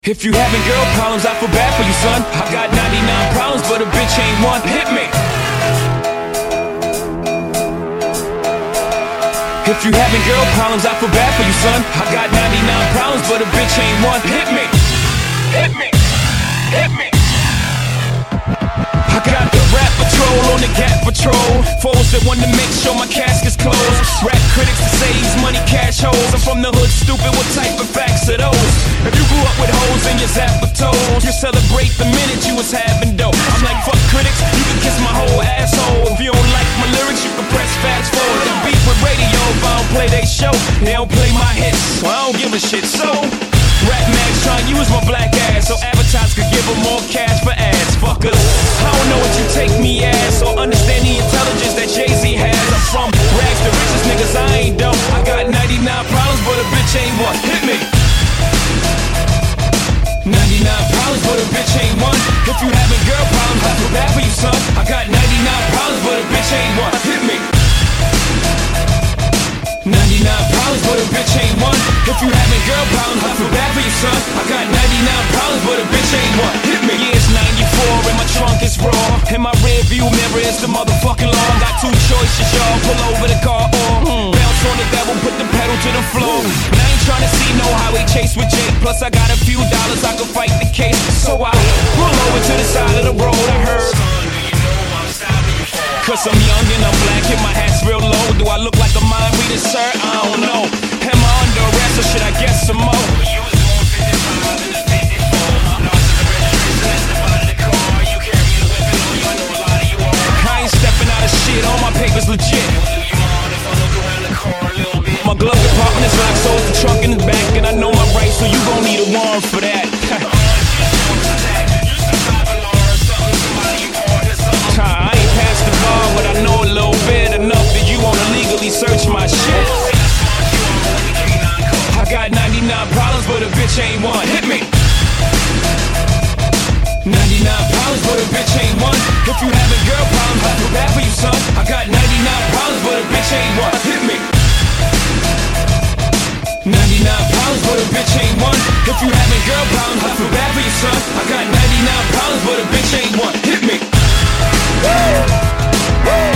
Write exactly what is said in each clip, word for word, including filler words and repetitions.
If you having girl problems, I feel bad for you, son. I got ninety-nine problems, but a bitch ain't one. Hit me. If you having girl problems, I feel bad for you, son. I got ninety-nine problems, but a bitch ain't one. Hit me. Hit me. Hit me. I got the rap patrol on the Gap Patrol. Foes that want to make sure my casket's closed. Rap critics that say he's money cash holes. I'm from the hood, stupid, what type of facts are those? If you grew up with hoes in your zapper toes, you celebrate the minute you was having dough. I'm like, fuck critics, you can kiss my whole asshole. If you don't like my lyrics, you can press fast forward. The beef with radio, if I don't play they show, they don't play my hits, so I don't give a shit. So Rap Max trying to use my black ass so advertisers could give them more cash for ads. Fuckers, I don't know what you take me as, or understand the intelligence that Jay-Z has. I'm from rags to riches, niggas, I ain't dumb. I got ninety-nine problems, but a bitch ain't one. Hit me. ninety-nine problems, but a bitch ain't one. If you having girl problems, I feel bad for you, son. I got ninety-nine problems, but a bitch ain't one. Hit me. ninety-nine problems, but a bitch ain't one. If you having girl problems, I feel bad for you, son. I got ninety-nine problems, but a bitch ain't one. Hit me. Yeah, it's ninety-four and my trunk is raw, and my rear view mirror is the motherfucking law. Got two choices, y'all. Pull over the car or mm, bounce on the devil, put the pedal to the floor. And I ain't tryna see no highway chase with Jake. Plus I got a few dollars, I can fight the case. So I pull over to the side of the road. I heard, cause I'm young and I'm black and my hat's real low. Do I look like a mind reader, sir? I don't know. Am I under arrest or should I guess some more? I ain't stepping out of shit, all my papers legit. My glove compartment is locked, so it's the trunk in the back, and I know my rights, so you gon' need a warrant for that. I ain't past the bar, but I know a little bit enough that you wanna legally search my shit. I got ninety-nine problems, but a bitch ain't one. Hit me. ninety-nine problems, but a bitch ain't one. If you having girl problems, I feel bad for you, son. I got ninety-nine problems, but a bitch ain't one. Hit me. ninety-nine problems, but a bitch ain't one. If you having girl problems, I feel bad for you, son. I got ninety-nine problems, but a bitch ain't one. Hit me. Woo! Woo!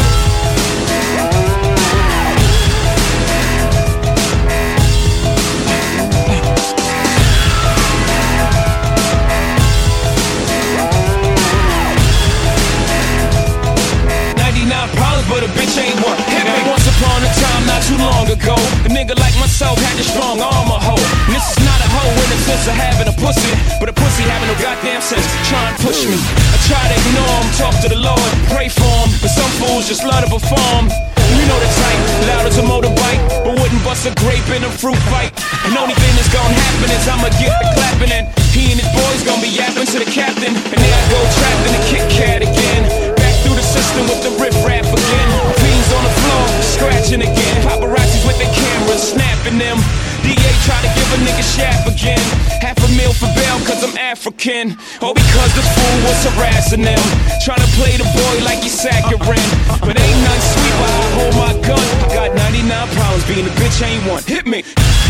But a bitch ain't one. Hit me. Once upon a time, not too long ago, a nigga like myself had a strong arm, a hoe. And this is not a hoe in the sense of having a pussy, but a pussy having no goddamn sense, trying to push me. I try to ignore him, talk to the Lord, pray for him, but some fools just love to perform. You know the type, loud as a motorbike, but wouldn't bust a grape in a fruit fight. And only thing that's gonna happen is I'ma get the clapping, and he and his boys gonna be yapping to the captain, and there I go trapped in the Kit Kat again. Through the system with the riff-raff again. Fiends on the floor, scratching again. Paparazzis with their cameras, snapping them. D A try to give a nigga shaft again. Half a meal for bail cause I'm African. Or because this fool was harassing them. Trying to play the boy like he's saccharine. But ain't nothing sweet while I hold my gun. I got ninety-nine problems, being a bitch ain't one. Hit me.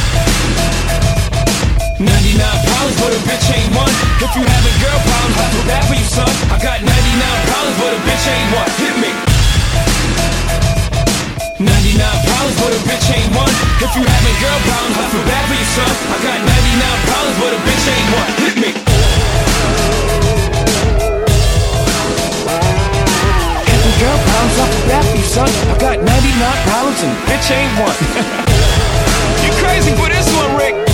ninety-nine problems, but a bitch ain't one. If you having girl problems, I feel bad for you, son. I got ninety-nine problems, but a bitch ain't one. Hit me. ninety-nine problems, but a bitch ain't one. If you having girl problems, I feel bad for you, son. I got ninety-nine problems, but a bitch ain't one. Hit me. Having girl problems, I feel bad for you, son. I got ninety-nine problems and a bitch ain't one. You crazy for this one, Rick?